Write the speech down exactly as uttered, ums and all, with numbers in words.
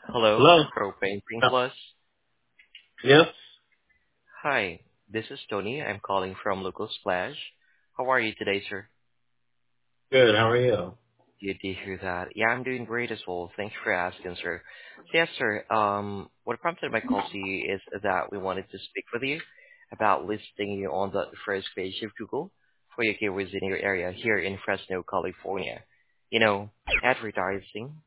Hello, Hello? Propane Pink Uh, Plus. yes? Hi, this is Tony. I'm calling from Local Splash. How are you today, sir? Good, how are you? Good to hear that. Yeah, I'm doing great as well. Thanks for asking, sir. So, yes, sir. Um, what prompted my call to you is that we wanted to speak with you about listing you on the first page of Google for your keywords in your area here in Fresno, California. You know, advertising